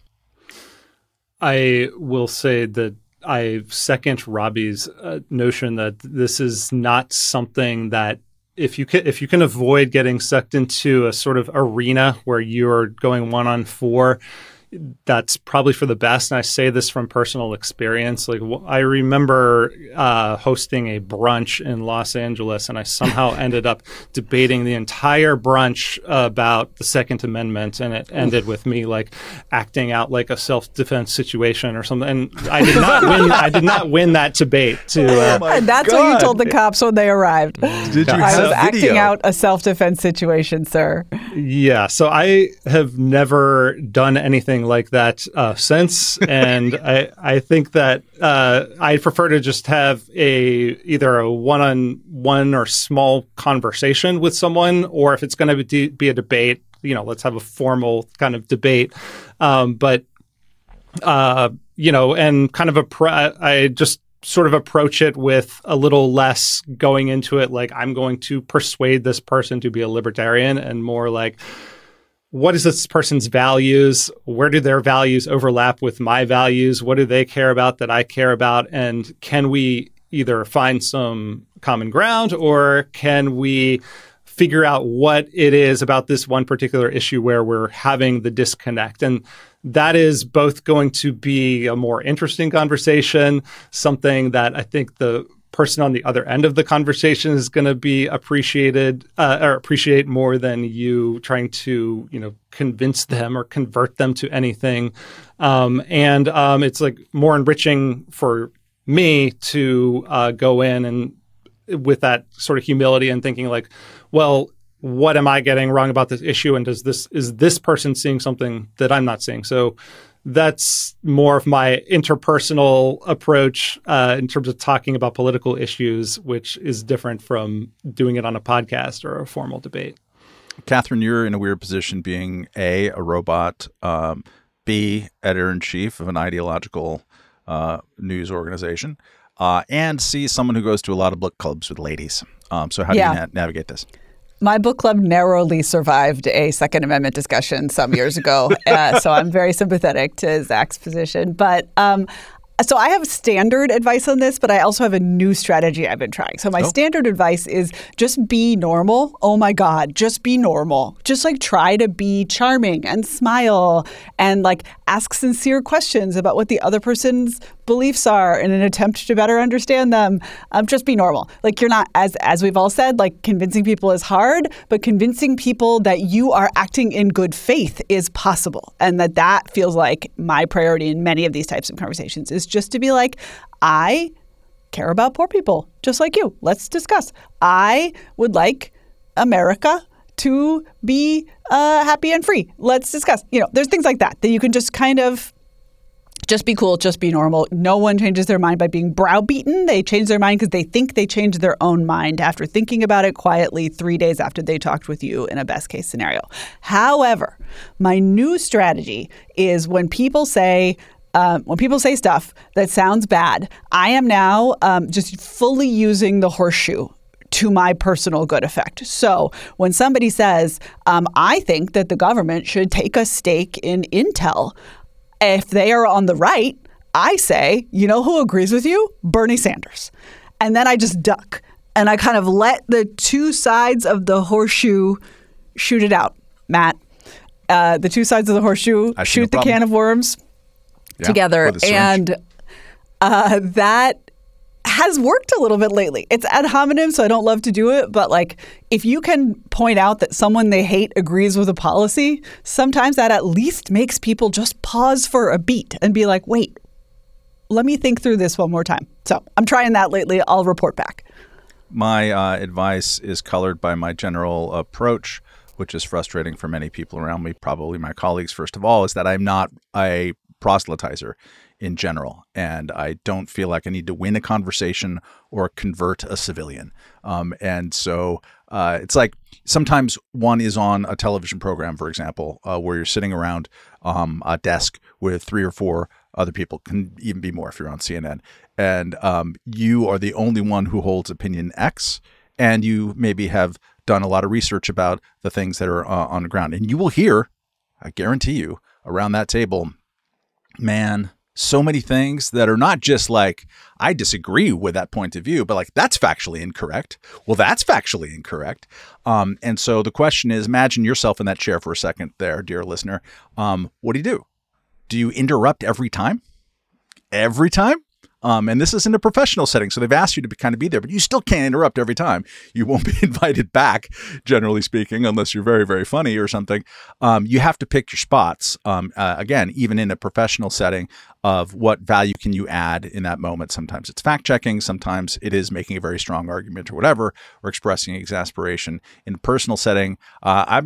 I will say that I second Robbie's notion that this is not something that if you can avoid getting sucked into a sort of arena where you're going 1-on-4, that's probably for the best. And I say this from personal experience. Like, I remember hosting a brunch in Los Angeles, and I somehow ended up debating the entire brunch about the Second Amendment, and it ended with me acting out like a self-defense situation or something. And I did not win. I did not win that debate. And that's what you told the cops when they arrived. Did you? I was acting out a self-defense situation, sir. Yeah. So I have never done anything like that since, and I think that I prefer to just have either a one-on-one or small conversation with someone, or if it's going to be a debate, let's have a formal kind of debate. And kind of I just sort of approach it with a little less going into it like I'm going to persuade this person to be a libertarian, and more like, what is this person's values? Where do their values overlap with my values? What do they care about that I care about? And can we either find some common ground, or can we figure out what it is about this one particular issue where we're having the disconnect? And that is both going to be a more interesting conversation, something that I think the person on the other end of the conversation is going to be appreciate more than you trying to, convince them or convert them to anything. It's more enriching for me to go in and with that sort of humility and thinking well, what am I getting wrong about this issue? And is this person seeing something that I'm not seeing? So that's more of my interpersonal approach in terms of talking about political issues, which is different from doing it on a podcast or a formal debate. Catherine, you're in a weird position being A, a robot, B, editor-in-chief of an ideological news organization, and C, someone who goes to a lot of book clubs with ladies. So how do you navigate this? My book club narrowly survived a Second Amendment discussion some years ago, so I'm very sympathetic to Zach's position. But so I have standard advice on this, but I also have a new strategy I've been trying. So my standard advice is just be normal. Oh my God, just be normal. Just like try to be charming and smile and like ask sincere questions about what the other person's beliefs are in an attempt to better understand them. Just be normal. Like you're not, as we've all said, like convincing people is hard, but convincing people that you are acting in good faith is possible. And that feels like my priority in many of these types of conversations is just to be like, I care about poor people, just like you. Let's discuss. I would like America to be happy and free. Let's discuss. There's things like that you can just kind of just be cool, just be normal. No one changes their mind by being browbeaten. They change their mind because they think they changed their own mind after thinking about it quietly 3 days after they talked with you in a best case scenario. However, my new strategy is when people say stuff that sounds bad, I am now just fully using the horseshoe to my personal good effect. So when somebody says, I think that the government should take a stake in Intel, if they are on the right, I say, you know who agrees with you? Bernie Sanders. And then I just duck. And I kind of let the two sides of the horseshoe shoot it out, Matt. The two sides of the horseshoe shoot the can of worms together. And that has worked a little bit lately. It's ad hominem, so I don't love to do it. But like, if you can point out that someone they hate agrees with a policy, sometimes that at least makes people just pause for a beat and be like, wait, let me think through this one more time. So I'm trying that lately. I'll report back. My advice is colored by my general approach, which is frustrating for many people around me, probably my colleagues, first of all, is that I'm not a proselytizer in general, and I don't feel like I need to win a conversation or convert a civilian. And so it's like sometimes one is on a television program, for example, where you're sitting around a desk with 3 or 4 other people, can even be more if you're on CNN, and you are the only one who holds opinion X, and you maybe have done a lot of research about the things that are on the ground. And you will hear, I guarantee you, around that table, man, so many things that are not just like, I disagree with that point of view, but like, that's factually incorrect. Well, that's factually incorrect. And so the question is, imagine yourself in that chair for a second there, dear listener. What do? Do you interrupt every time? Every time? And this is in a professional setting, so they've asked you to kind of be there, but you still can't interrupt every time. You won't be invited back, generally speaking, unless you're very, very funny or something. You have to pick your spots, again, even in a professional setting, of what value can you add in that moment. Sometimes it's fact-checking. Sometimes it is making a very strong argument or whatever, or expressing exasperation. In a personal setting, that's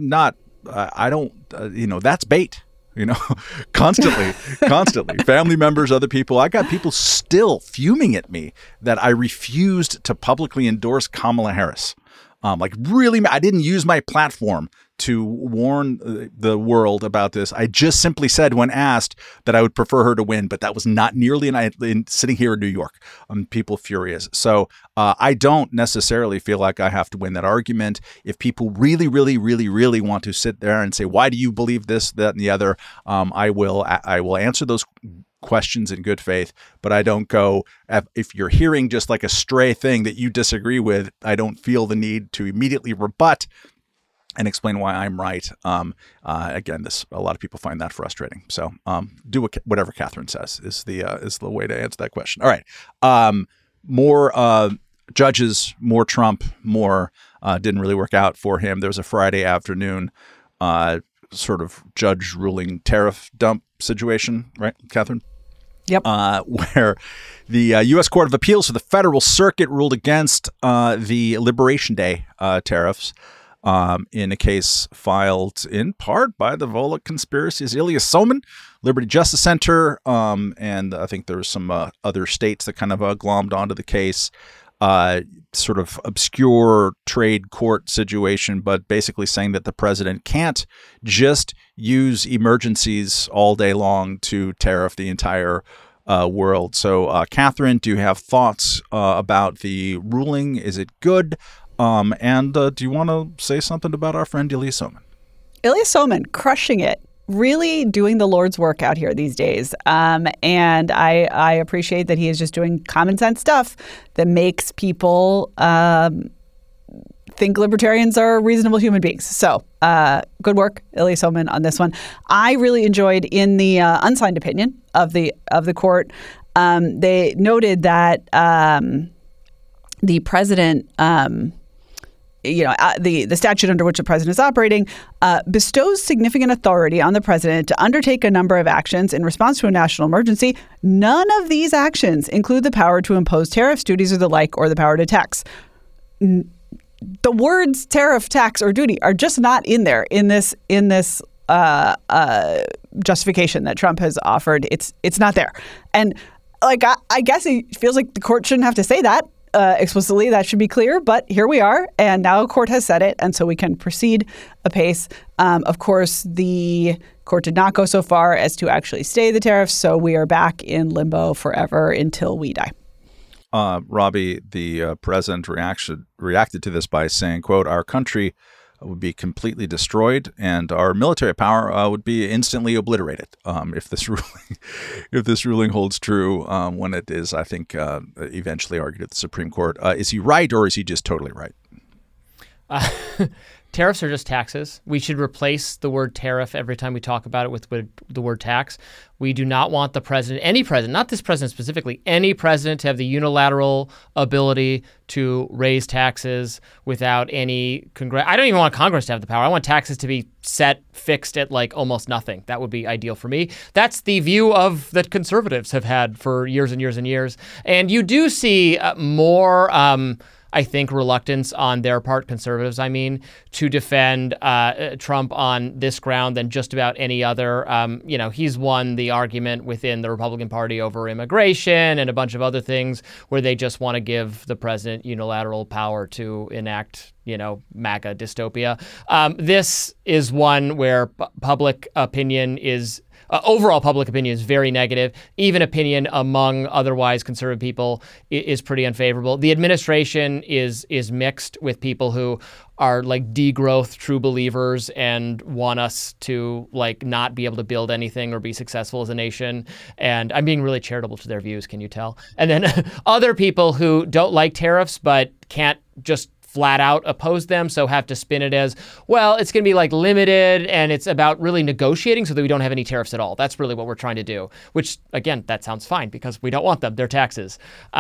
bait. Constantly, family members, other people. I got people still fuming at me that I refused to publicly endorse Kamala Harris. Really, I didn't use my platform to warn the world about this. I just simply said when asked that I would prefer her to win, but that was not nearly sitting here in New York. People furious. So I don't necessarily feel like I have to win that argument. If people really, really, really, really want to sit there and say, why do you believe this, that, and the other, I will answer those questions in good faith, but I don't go, if you're hearing just like a stray thing that you disagree with, I don't feel the need to immediately rebut and explain why I'm right. Again, a lot of people find that frustrating. So do whatever Catherine says is the way to answer that question. All right. More judges, more Trump, more didn't really work out for him. There was a Friday afternoon sort of judge ruling tariff dump situation, right, Catherine? Yep. Where the U.S. Court of Appeals for the Federal Circuit ruled against the Liberation Day tariffs in a case filed in part by the Volokh conspiracies, Ilya Somin, Liberty Justice Center, and I think there were some other states that kind of glommed onto the case. sort of obscure trade court situation, but basically saying that the president can't just use emergencies all day long to tariff the entire world. So, Catherine, do you have thoughts about the ruling? Is it good? And do you want to say something about our friend Ilya Somin? Ilya Somin, crushing it. Really doing the Lord's work out here these days. And I appreciate that he is just doing common sense stuff that makes people think libertarians are reasonable human beings. So good work, Ilya Somin, on this one. I really enjoyed in the unsigned opinion of the court, they noted that the president the statute under which the president is operating bestows significant authority on the president to undertake a number of actions in response to a national emergency. None of these actions include the power to impose tariffs, duties, or the like, or the power to tax. The words tariff, tax, or duty are just not in there in this justification that Trump has offered. It's not there. And I guess it feels like the court shouldn't have to say that. Explicitly, that should be clear, but here we are, and now a court has said it, and so we can proceed apace. Of course, the court did not go so far as to actually stay the tariffs, so we are back in limbo forever until we die. Robbie, the president reacted to this by saying, quote, "Our country would be completely destroyed, and our military power would be instantly obliterated if this ruling holds true when it is, I think, eventually argued at the Supreme Court." Is he right, or is he just totally right? Tariffs are just taxes. We should replace the word tariff every time we talk about it with the word tax. We do not want the president, any president, not this president specifically, any president to have the unilateral ability to raise taxes without any Congress. I don't even want Congress to have the power. I want taxes to be fixed at like almost nothing. That would be ideal for me. That's the view that conservatives have had for years and years and years. And you do see more I think, reluctance on their part, conservatives, to defend Trump on this ground than just about any other. He's won the argument within the Republican Party over immigration and a bunch of other things where they just want to give the president unilateral power to enact, MAGA dystopia. This is one where public opinion is overall public opinion is very negative. Even opinion among otherwise conservative people is pretty unfavorable. The administration is mixed with people who are like degrowth true believers and want us to like not be able to build anything or be successful as a nation. And I'm being really charitable to their views, can you tell? And then other people who don't like tariffs but can't just flat out oppose them, so have to spin it as, well, it's going to be like limited and it's about really negotiating so that we don't have any tariffs at all. That's really what we're trying to do, which, again, that sounds fine because we don't want them. They're taxes.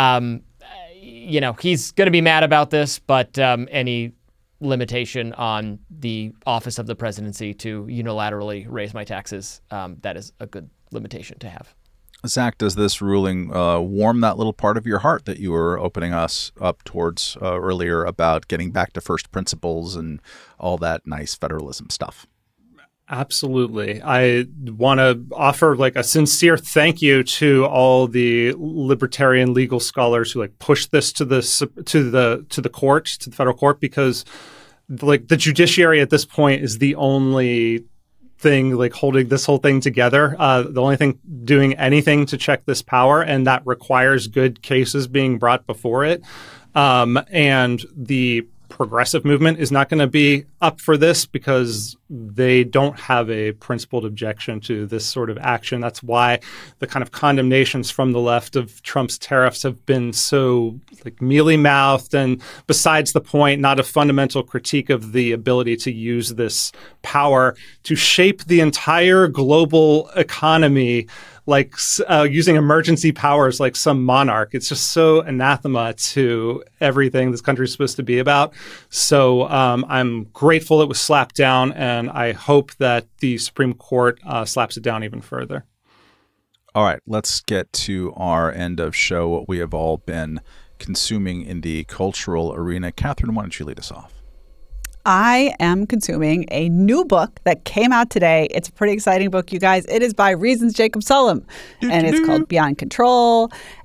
He's going to be mad about this, but any limitation on the office of the presidency to unilaterally raise my taxes, that is a good limitation to have. Zach, does this ruling warm that little part of your heart that you were opening us up towards earlier about getting back to first principles and all that nice federalism stuff? Absolutely. I want to offer like a sincere thank you to all the libertarian legal scholars who like pushed this to the court, to the federal court, because like the judiciary at this point is the only thing like holding this whole thing together, the only thing doing anything to check this power, and that requires good cases being brought before it. And the progressive movement is not going to be up for this because they don't have a principled objection to this sort of action. That's why the kind of condemnations from the left of Trump's tariffs have been so like mealy-mouthed and besides the point, not a fundamental critique of the ability to use this power to shape the entire global economy, like using emergency powers like some monarch. It's just so anathema to everything this country is supposed to be about. So I'm grateful it was slapped down, and I hope that the Supreme Court slaps it down even further. All right, let's get to our end of show, what we have all been consuming in the cultural arena. Catherine, why don't you lead us off? I am consuming a new book that came out today. It's a pretty exciting book, you guys. It is by Reason's Jacob Sullum, and it's called Beyond Control.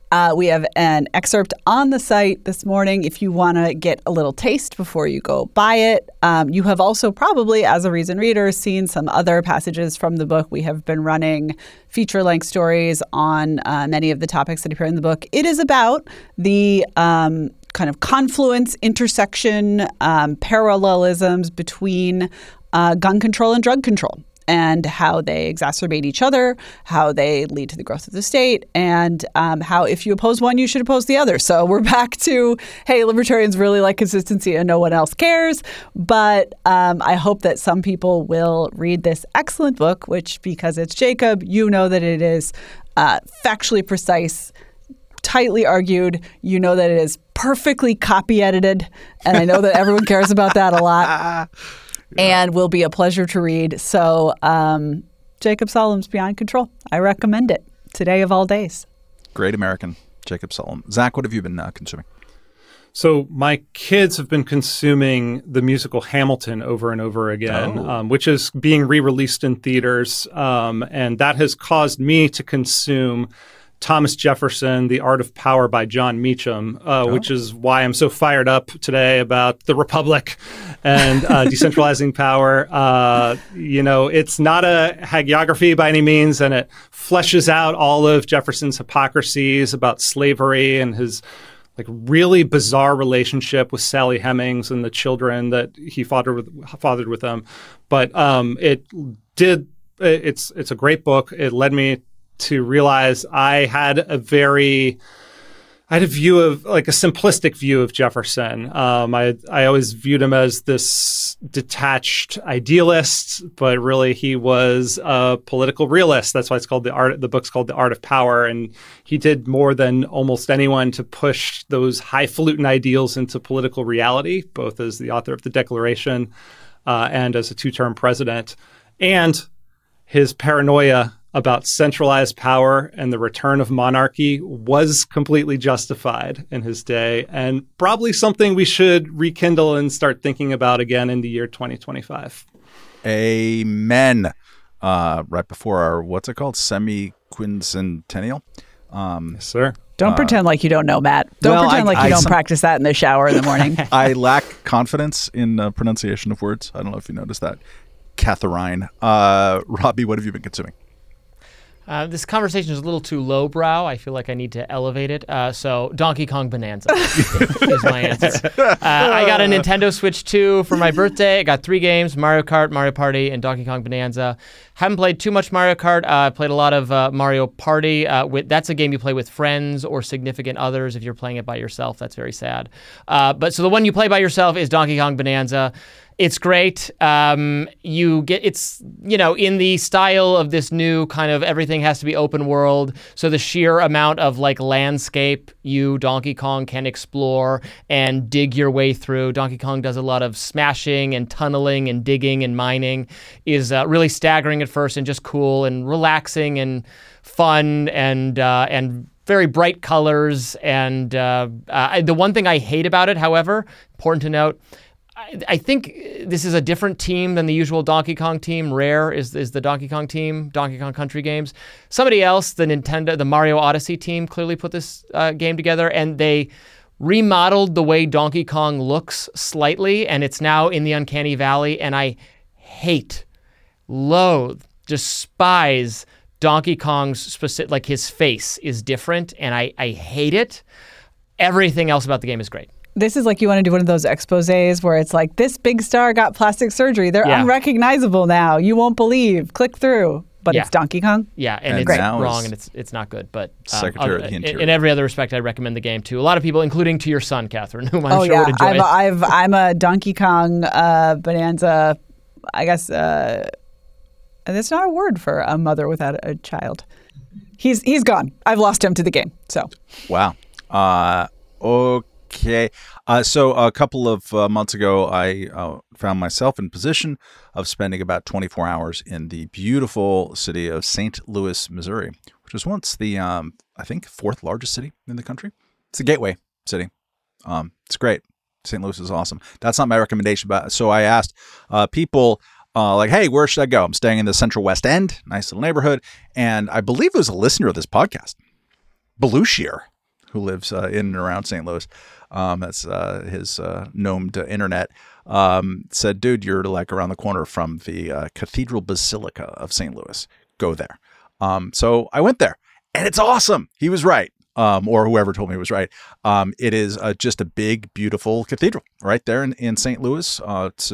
We have an excerpt on the site this morning if you want to get a little taste before you go buy it. You have also probably, as a Reason reader, seen some other passages from the book. We have been running feature-length stories on many of the topics that appear in the book. It is about the kind of confluence, intersection, parallelisms between gun control and drug control, and how they exacerbate each other, how they lead to the growth of the state, and how if you oppose one, you should oppose the other. So we're back to, hey, libertarians really like consistency and no one else cares. But I hope that some people will read this excellent book, which, because it's Jacob, you know that it is factually precise, tightly argued. You know that it is perfectly copy edited. And I know that everyone cares about that a lot. And will be a pleasure to read. So Jacob Sullum's Beyond Control. I recommend it today of all days. Great American, Jacob Sullum. Zach, what have you been consuming? So my kids have been consuming the musical Hamilton over and over again, which is being re-released in theaters. And that has caused me to consume Thomas Jefferson, The Art of Power by John Meacham, which is why I'm so fired up today about the Republic and decentralizing power. It's not a hagiography by any means, and it fleshes out all of Jefferson's hypocrisies about slavery and his really bizarre relationship with Sally Hemings and the children that he fathered with them. But it's a great book. It led me to realize I had a view of a simplistic view of Jefferson. I always viewed him as this detached idealist, but really he was a political realist. That's why it's called the book's called The Art of Power. And he did more than almost anyone to push those highfalutin ideals into political reality, both as the author of the Declaration and as a two-term president. And his paranoia about centralized power and the return of monarchy was completely justified in his day, and probably something we should rekindle and start thinking about again in the year 2025. Amen. Right before our, what's it called? Semi-quincentennial? Yes, sir. Don't pretend like you don't know, Matt. Don't pretend like you don't practice that in the shower in the morning. I lack confidence in pronunciation of words. I don't know if you noticed that. Catherine. Robbie, what have you been consuming? This conversation is a little too lowbrow. I feel like I need to elevate it. So Donkey Kong Bonanza is my answer. I got a Nintendo Switch 2 for my birthday. I got 3 games, Mario Kart, Mario Party, and Donkey Kong Bonanza. Haven't played too much Mario Kart. I played a lot of Mario Party. That's a game you play with friends or significant others. If you're playing it by yourself, that's very sad. But the one you play by yourself is Donkey Kong Bonanza. It's great. In the style of this new kind of everything has to be open world. So the sheer amount of landscape Donkey Kong can explore and dig your way through. Donkey Kong does a lot of smashing and tunneling and digging and mining. Is really staggering at first and just cool and relaxing and fun and very bright colors. And the one thing I hate about it, however, important to note, I think this is a different team than the usual Donkey Kong team. Rare is the Donkey Kong team, Donkey Kong Country Games. Somebody else, the Mario Odyssey team, clearly put this game together, and they remodeled the way Donkey Kong looks slightly, and it's now in the Uncanny Valley, and I loathe, despise Donkey Kong's specific, his face is different, and I hate it. Everything else about the game is great. This is like you want to do one of those exposés where it's like, this big star got plastic surgery. They're unrecognizable now. You won't believe. Click through. But it's Donkey Kong. Yeah, and it's wrong and it's not good. But Secretary of the Interior. In every other respect, I recommend the game to a lot of people, including to your son, Catherine, whom I'm sure would enjoy it. I'm a Donkey Kong Bonanza, I guess, and it's not a word for a mother without a child. He's gone. I've lost him to the game. So. Wow. Okay. So a couple of months ago, I found myself in position of spending about 24 hours in the beautiful city of St. Louis, Missouri, which was once the, I think, 4th largest city in the country. It's a gateway city. It's great. St. Louis is awesome. That's not my recommendation. So I asked people, hey, where should I go? I'm staying in the Central West End, nice little neighborhood. And I believe it was a listener of this podcast, Belushir. who lives in and around St. Louis. That's his gnomed internet. Said, dude, you're like around the corner from the Cathedral Basilica of St. Louis. Go there. So I went there, and it's awesome. He was right. Or whoever told me was right. It is just a big, beautiful cathedral right there in St. Louis. It's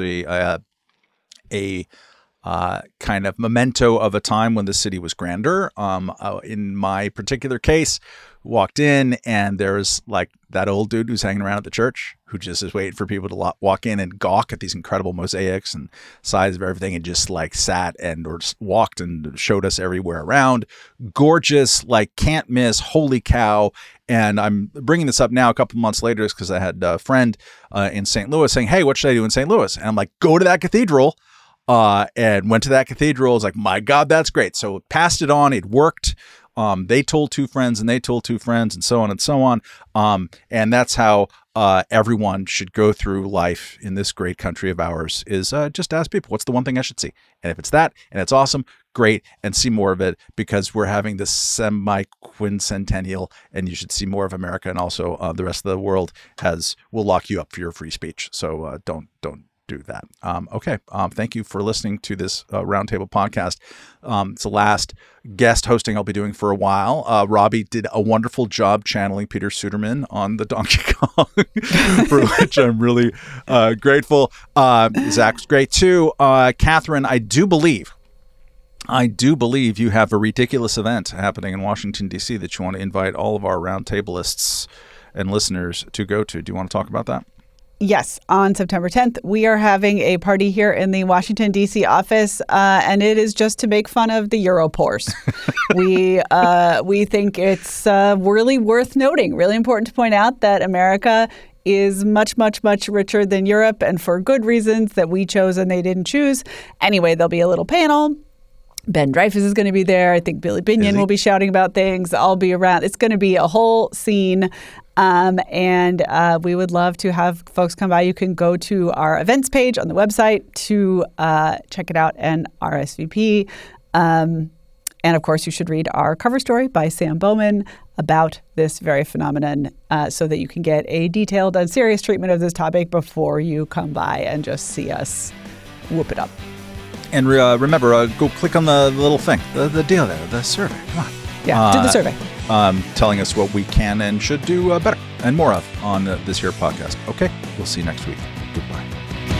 a kind of memento of a time when the city was grander. In my particular case, walked in and there's like that old dude who's hanging around at the church who just is waiting for people to walk in and gawk at these incredible mosaics and size of everything, and just like sat and or just walked and showed us everywhere around. Gorgeous, like can't miss, holy cow. And I'm bringing this up now a couple months later because I had a friend in St. Louis saying, hey, what should I do in St. Louis? And I'm like, go to that cathedral. And went to that cathedral. I was like, my God, that's great. So passed it on. It worked. They told two friends and they told two friends and so on and so on. And that's how everyone should go through life in this great country of ours, is just ask people, what's the one thing I should see? And if it's that and it's awesome, great, and see more of it, because we're having this semi-quincentennial and you should see more of America, and also the rest of the world will lock you up for your free speech. So don't do that. Okay. Thank you for listening to this Roundtable podcast. It's the last guest hosting I'll be doing for a while. Robbie did a wonderful job channeling Peter Suderman on the Donkey Kong, for which I'm really grateful. Zach's great too. Catherine, I do believe you have a ridiculous event happening in Washington, D.C. that you want to invite all of our roundtablists and listeners to go to. Do you want to talk about that? Yes, on September 10th, we are having a party here in the Washington, D.C. office, and it is just to make fun of the Europors. We think it's really worth noting, really important to point out that America is much, much, much richer than Europe, and for good reasons that we chose and they didn't choose. Anyway, there'll be a little panel. Ben Dreyfuss is going to be there. I think Billy Binion will be shouting about things. I'll be around. It's going to be a whole scene. And we would love to have folks come by. You can go to our events page on the website to check it out and RSVP. And of course, you should read our cover story by Sam Bowman about this very phenomenon, so that you can get a detailed and serious treatment of this topic before you come by and just see us whoop it up. And remember, go click on the little thing, the deal there, the survey. Come on. Yeah, do the survey. Telling us what we can and should do better and more of on this here podcast. Okay, we'll see you next week. Goodbye.